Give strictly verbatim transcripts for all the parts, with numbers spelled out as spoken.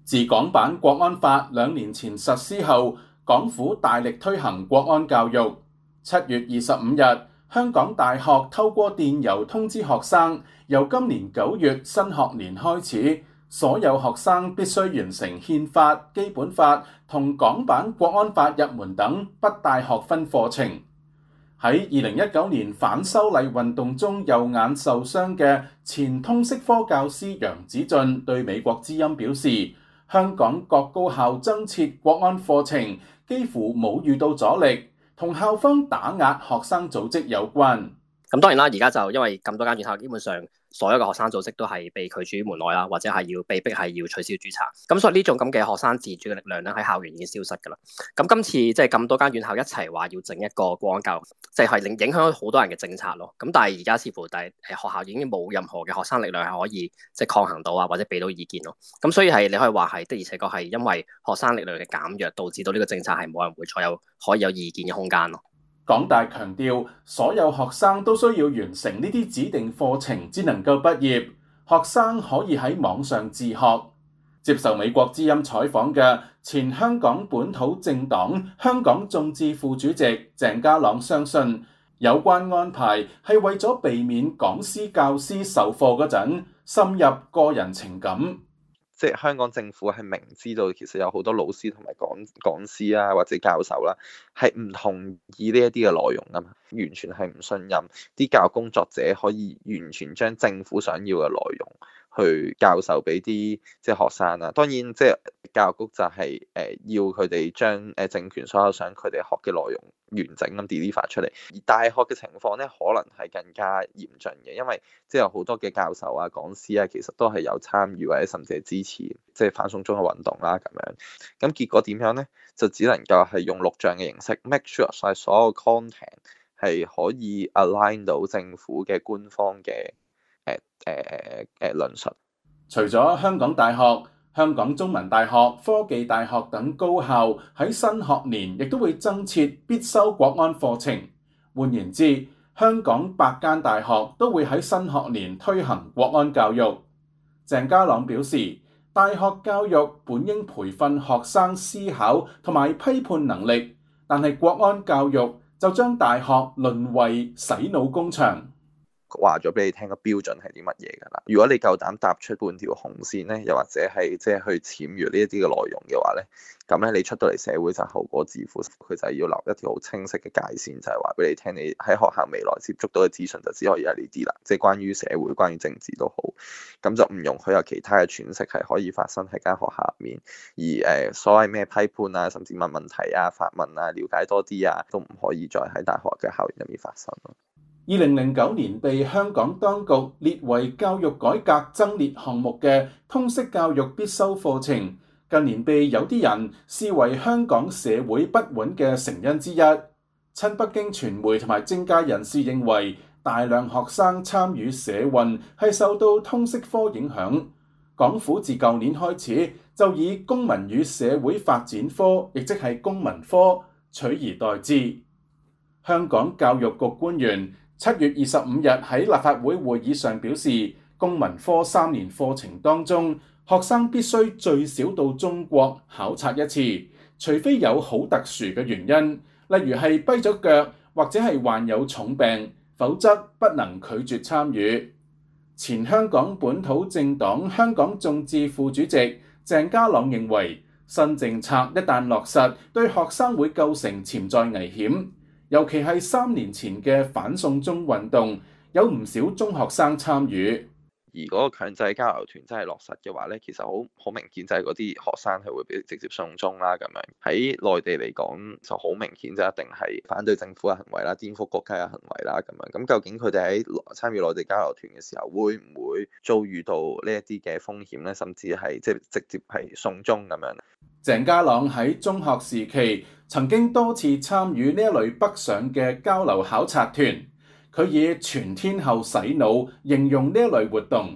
自港版國安法兩年前實施後，港府大力推行國安教育。七月二十五日，香港大學透過電郵通知學生，由今年九月新學年開始，所有學生必須完成憲法、基本法同港版國安法入門等不帶學分課程。喺二零一九年反修例運動中右眼受傷嘅前通識科教師楊子俊對美國之音表示，香港各高校增設國安課程幾乎冇遇到阻力，同校方打壓學生組織有關。 咁當然啦，而家就因為咁多間院校，基本上所有嘅學生組織都係被拒諸門外啦，或者係要被逼係要取消註冊。咁所以呢種咁嘅學生自主嘅力量咧，喺校園已經消失㗎啦。咁今次即係咁多間院校一齊話要整一個國安教育，即係影影響好多人嘅政策咯。咁但係而家似乎但係誒學校已經冇任何嘅學生力量係可以即係抗衡到啊，或者俾到意見咯。咁所以係你可以話係的而且確係因為學生力量嘅減弱，導致到呢個政策係冇人會再有可以有意見嘅空間咯。 港大強調，所有學生都需要完成呢啲指定課程，先能夠畢業。學生可以喺網上自學。接受美國之音採訪嘅前香港本土政黨香港眾志副主席鄭家朗相信，有關安排係為咗避免講師教師授課嗰陣深入個人情感。 即係香港政府係明知道其實有好多老師同埋講講師啊或者教授啦，係唔同意呢一啲嘅內容啊嘛，完全係唔信任啲教育工作者可以完全將政府想要嘅內容去教授俾啲即係學生啊。當然即係教育局就係誒要佢哋將誒政權所有想佢哋學嘅內容完整咁 deliver 出嚟，而大學嘅情況咧可能係更加嚴峻嘅，因為即係有好多嘅教授啊講師啊，其實都係有參與或者甚至係支持即係反送中嘅運動啦咁樣。咁結果點樣咧？就只能夠係用錄像嘅形式 make sure 晒所有 content 係可以 align 到政府嘅官方嘅誒誒誒論述。 除咗香港大學、香港中文大學、科技大學等高校喺新學年亦都會增設必修國安課程。換言之，香港八間大學都會喺新學年推行國安教育。鄭家朗表示，大學教育本應培訓學生思考同埋批判能力，但係國安教育就將大學淪為洗腦工場。 話咗俾你聽個標準係啲乜嘢㗎啦？如果你夠膽踏出半條紅線咧，又或者係即係去僭越呢一啲嘅內容嘅話咧，咁咧你出到嚟社會就後果自負。佢就係要留一條好清晰嘅界線，就係話俾你聽，你喺學校未來接觸到嘅資訊就只可以係呢啲啦，即係關於社會、關於政治都好，咁就唔容許有其他嘅詮釋係可以發生喺間學校入面。而誒所謂咩批判啊，甚至問問題啊、發問啊、了解多啲啊，都唔可以再喺大學嘅校園入面發生咯。 二零零九年被香港當局列為教育改革增列項目嘅通識教育必修課程，近年被有啲人視為香港社會不穩嘅成因之一。親北京傳媒同埋政界人士認為，大量學生參與社運係受到通識科影響。港府自舊年開始就以公民與社會發展科，亦即係公民科取而代之。香港教育局官員七月二十五日喺立法會會議上表示，公民科三年課程當中，學生必須最少到中國考察一次，除非有好特殊嘅原因，例如係跛咗腳或者係患有重病，否則不能拒絕參與。前香港本土政黨香港眾志副主席鄭家朗認為，新政策一旦落實，對學生會構成潛在危險。尤其係三年前嘅反送中運動，有唔少中學生參與。 而嗰個強制交流團真係落實嘅話咧，其實好好明顯就係嗰啲學生係會被直接送中啦咁樣。喺內地嚟講就好明顯就一定係反對政府嘅行為啦、顛覆國家嘅行為啦咁樣。咁究竟佢哋喺參與內地交流團嘅時候，會唔會遭遇到呢一啲嘅風險咧？甚至係即係直接係送中咁樣。 鄭家朗喺中學時期曾經多次參與呢一類北上嘅交流考察團，佢以全天候洗腦形容呢一類活動。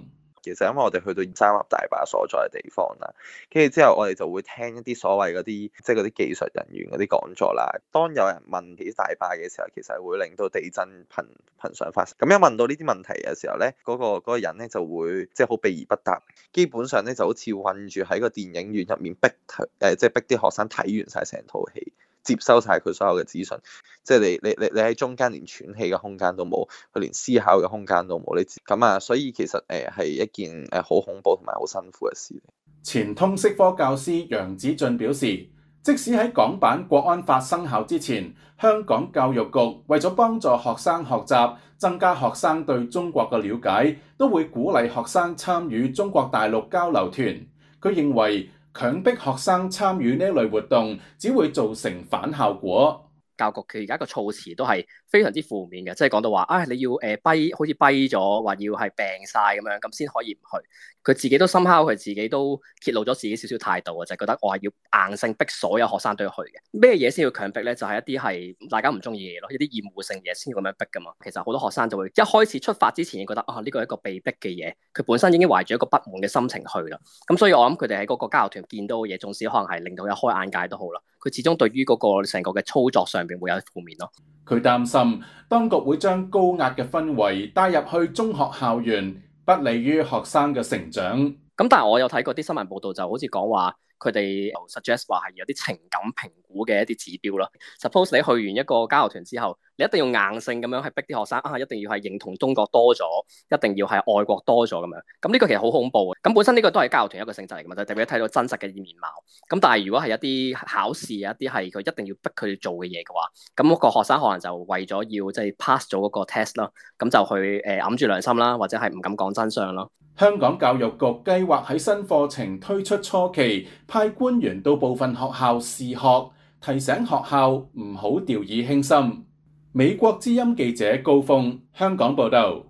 嘅，就因為我哋去到三峽大壩所在嘅地方啦，跟住之後我哋就會聽一啲所謂嗰啲即係嗰啲技術人員嗰啲講座啦。當有人問起大壩嘅時候，其實係會令到地震頻頻常發生。咁一問到呢啲問題嘅時候咧，嗰、嗰個嗰個人咧就會即係好避而不答，基本上咧就好似困住喺個電影院入面逼誒，即係逼啲學生睇完晒成套戲，接收晒佢所有嘅資訊。即係你你你你喺中間連喘氣嘅空間都冇，佢連思考嘅空間都冇。你咁啊，所以其實誒係一件誒好恐怖同埋好辛苦嘅事。 前通識科教師楊子俊表示，即使喺港版國安法生效之前，香港教育局為咗幫助學生學習，增加學生對中國嘅了解，都會鼓勵學生參與中國大陸交流團。佢認為強迫學生參與呢類活動，只會造成反效果。 教局佢而家個措辭都係非常之負面嘅，即係講到話啊、哎，你要誒跛、呃，好似跛咗，話要係病晒咁樣，咁先可以唔去。佢自己都深刻，佢自己都揭露咗自己少少態度啊，就係、是、覺得我係要硬性逼所有學生都要去嘅。咩嘢先要強迫咧？就係、是、一啲係大家唔中意嘅嘢咯，一啲厭惡性嘢先要咁樣逼噶嘛。其實好多學生就會一開始出發之前，覺得啊呢個係一個被逼嘅嘢，佢本身已經懷住一個不滿嘅心情去啦。咁所以我諗佢哋喺嗰個交流團見到嘅嘢，縱使可能係令到佢開眼界都好啦，佢始終對於嗰個成個嘅操作上邊會有負面咯。 佢擔心當局會將高壓嘅氛圍帶入去中學校園，不利於學生嘅成長。 咁但係我有睇過啲新聞報道，就好似講話佢哋 suggest 話係有啲情感評估嘅一啲指標啦。Suppose 你去完一個交流團之後，你一定要硬性咁樣係逼啲學生啊，一定要係認同中國多咗，一定要係愛國多咗咁樣。咁呢個其實好恐怖嘅。咁本身呢個都係交流團一個性質嚟嘅嘛，就特別睇到真實嘅面貌。咁但係如果係一啲考試，一啲係佢一定要逼佢哋做嘅嘢嘅話，咁嗰個學生可能就為咗要即係 pass 咗嗰個 test 啦，咁就去誒揞住良心啦，或者係唔敢講真相咯。 香港教育局計劃喺新課程推出初期，派官員到部分學校試學，提醒學校唔好掉以輕心。美國之音記者高峰，香港報道。